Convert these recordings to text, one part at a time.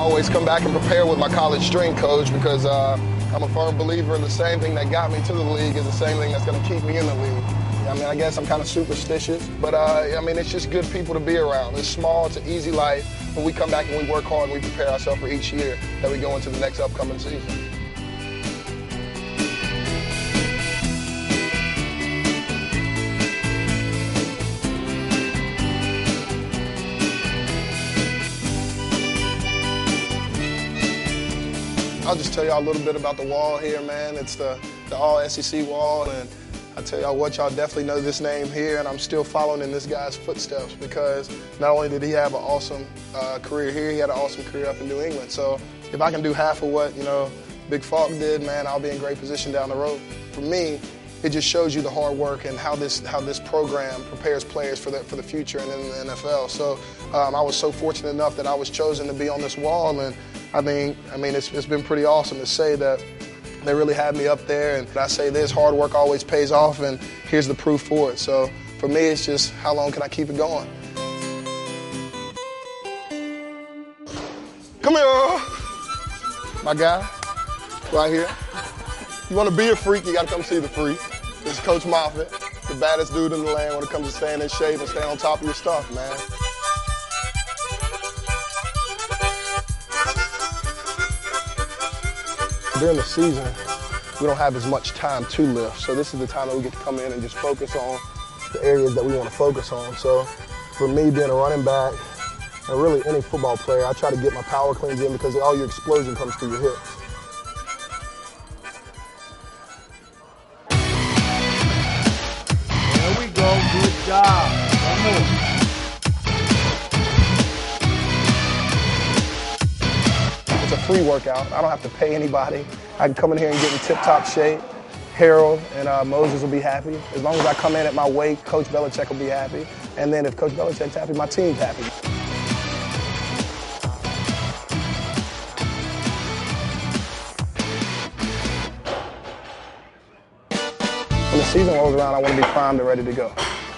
always come back and prepare with my college strength coach because I'm a firm believer in the same thing that got me to the league is the same thing that's going to keep me in the league. I mean, I guess I'm kind of superstitious, but I mean, it's just good people to be around. It's small, it's an easy life, but we come back and we work hard and we prepare ourselves for each year that we go into the next upcoming season. I'll just tell y'all a little bit about the wall here, man. It's the All-SEC wall, and I tell y'all what, y'all definitely know this name here, and I'm still following in this guy's footsteps because not only did he have an awesome career here, he had an awesome career up in New England. So if I can do half of what, Big Falk did, man, I'll be in great position down the road. For me, it just shows you the hard work and how this program prepares players for the future and in the NFL. So I was so fortunate enough that I was chosen to be on this wall, and I mean, it's been pretty awesome to say that they really had me up there. And I say this, hard work always pays off, and here's the proof for it. So for me, it's just how long can I keep it going? Come here, my guy, right here. You want to be a freak, you got to come see the freak. This is Coach Moffitt, the baddest dude in the land when it comes to staying in shape and staying on top of your stuff, man. During the season, we don't have as much time to lift, so this is the time that we get to come in and just focus on the areas that we want to focus on. So for me, being a running back, and really any football player, I try to get my power cleans in because all your explosion comes through your hips. There we go, good job. One more. It's a free workout. I don't have to pay anybody. I can come in here and get in tip-top shape. Harold and Moses will be happy. As long as I come in at my weight, Coach Belichick will be happy. And then if Coach Belichick's happy, my team's happy. When the season rolls around, I want to be primed and ready to go.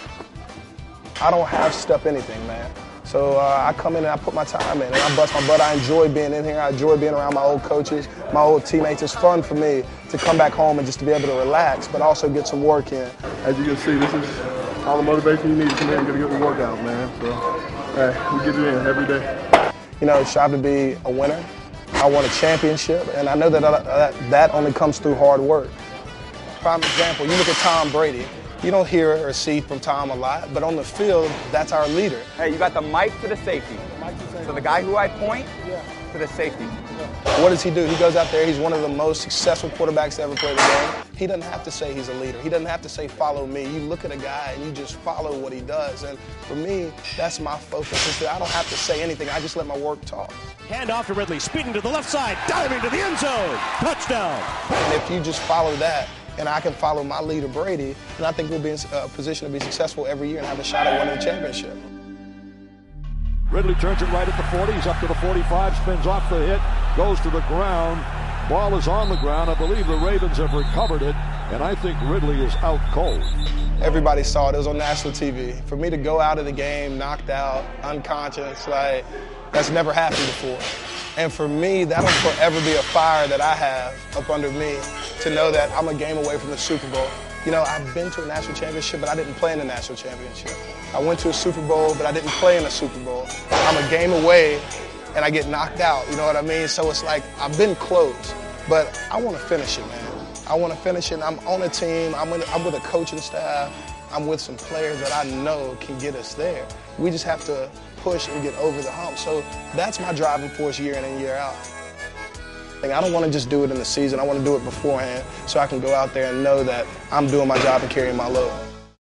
I don't half-step anything, man. So I come in and I put my time in and I bust my butt. I enjoy being in here. I enjoy being around my old coaches, my old teammates. It's fun for me to come back home and just to be able to relax, but also get some work in. As you can see, this is all the motivation you need to come in and get a good workout, man. So, hey, we get it in every day. Strive to be a winner. I want a championship, and I know that only comes through hard work. Prime example, you look at Tom Brady. You don't hear or see from Tom a lot, but on the field, that's our leader. Hey, you got the mic to the safety. So the guy who I point to the safety. What does he do? He goes out there, he's one of the most successful quarterbacks to ever play the game. He doesn't have to say he's a leader. He doesn't have to say, follow me. You look at a guy and you just follow what he does. And for me, that's my focus. I don't have to say anything. I just let my work talk. Hand off to Ridley, speeding to the left side, diving to the end zone. Touchdown. And if you just follow that, and I can follow my leader, Brady, and I think we'll be in a position to be successful every year and have a shot at winning the championship. Ridley turns it right at the 40. He's up to the 45, spins off the hit, goes to the ground. Ball is on the ground. I believe the Ravens have recovered it, and I think Ridley is out cold. Everybody saw it. It was on national TV. For me to go out of the game knocked out, unconscious, that's never happened before. And for me, that'll forever be a fire that I have up under me to know that I'm a game away from the Super Bowl. I've been to a national championship, but I didn't play in the national championship. I went to a Super Bowl, but I didn't play in a Super Bowl. I'm a game away, and I get knocked out, you know what I mean? So it's like, I've been close, but I want to finish it, man. I want to finish it, and I'm on a team. I'm with a coaching staff. I'm with some players that I know can get us there. We just have to push and get over the hump. So that's my driving force year in and year out. I don't want to just do it in the season. I want to do it beforehand so I can go out there and know that I'm doing my job and carrying my load.